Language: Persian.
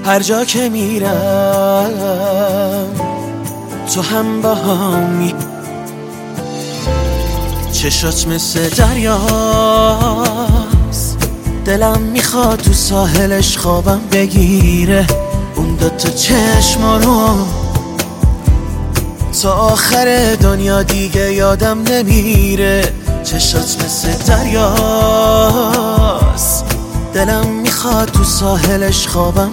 هر جا که میرم تو هم باهامی. چشات مثل دریاست، دلم میخواد تو ساحلش خوابم بگیره. اون دوتا چشم رو تا آخر دنیا دیگه یادم نمیره. چشات مثل دریاست، دلم میخواد تو ساحلش خوابم